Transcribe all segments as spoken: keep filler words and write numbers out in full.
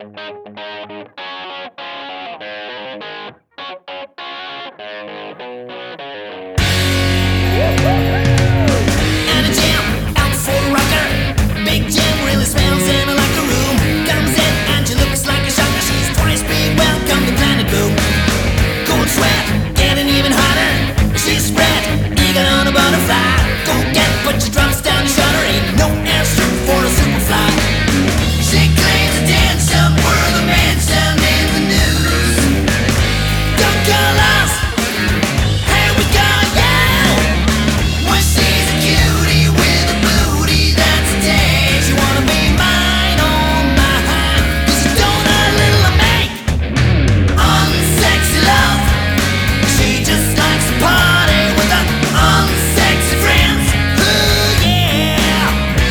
And a jam out for a rocker. Big Jim really smells in a locker room. Comes in and she looks like a shocker. She's twice big, welcome to Planet Boom. Cold sweat, getting even hotter. She's spread, eager on a butterfly. Go get, put your drums down, your shutter. Ain't no answer for a superfly. She claims attention, we're the mention in the news. Don't call us, here we go, yeah. Well, she's a cutie with a booty that's a day. She wanna be mine, oh mine. Cause you don't know a little of me. Unsexy love. She just likes to party with her unsexy friends. Ooh yeah.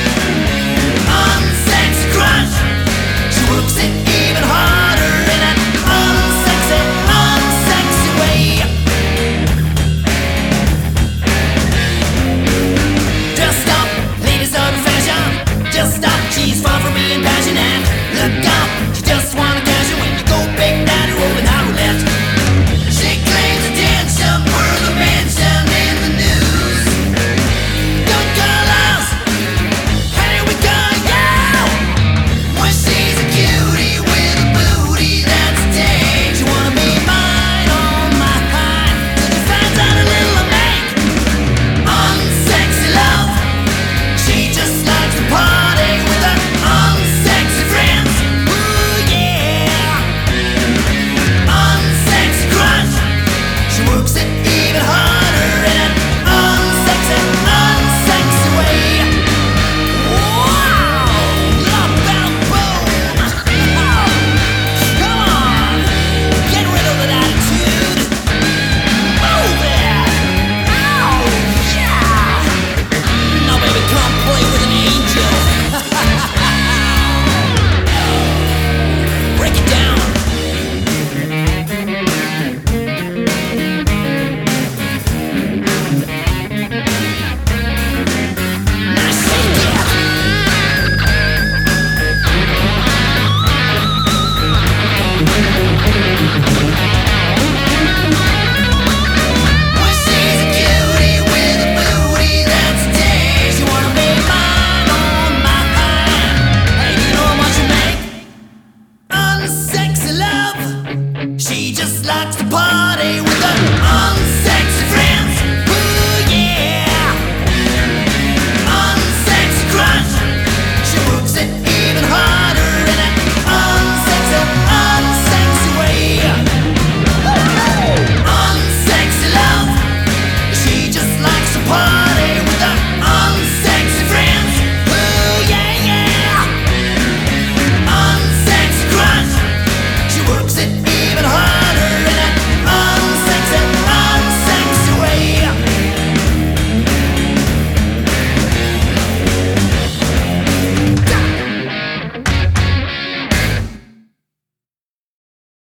Unsexy crush. She works it even harder in an unsexy, unsexy way. Dressed up, ladies of fashion. Just